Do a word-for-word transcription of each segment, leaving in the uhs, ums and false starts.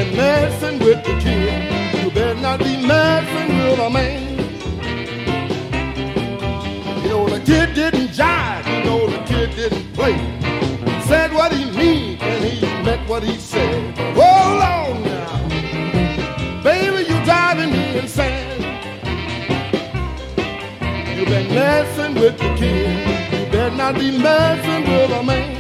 been messing with the kid. You better not be messing with a man. You know the kid didn't jive. You know the kid didn't play. Said what he mean and he meant what he said. Hold on now, baby, you driving me insane. You been messing with the kid. You better not be messing with a man.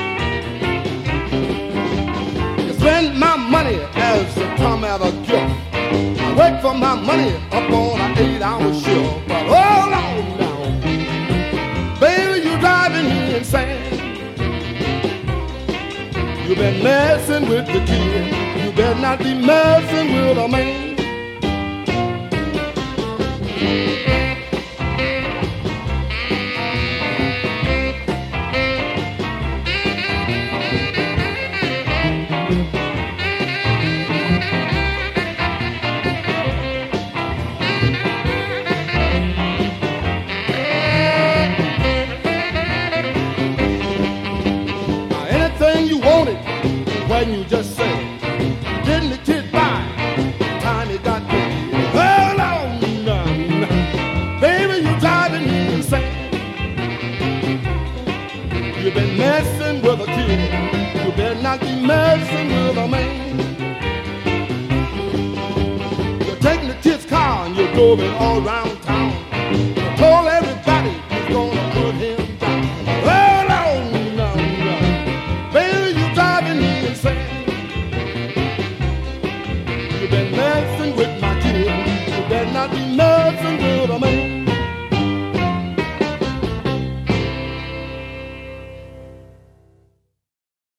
You spend my money as it come at a gift. I wait for my money up on an eight-hour shift. But hold on now, baby, you driving me insane. You been messing with the kid. You better not be messing with a man. When you just said, didn't the kid buy? Time he got the kid. Hold on, now, baby, you driving me insane. You been messing with a kid. You better not be messing with a man. You're taking the kid's car and you drove it all around town. You told everybody you're gonna put him down. Hold on, now, now, baby, you driving me insane. You been messing with my kid. You better not be messing with a man.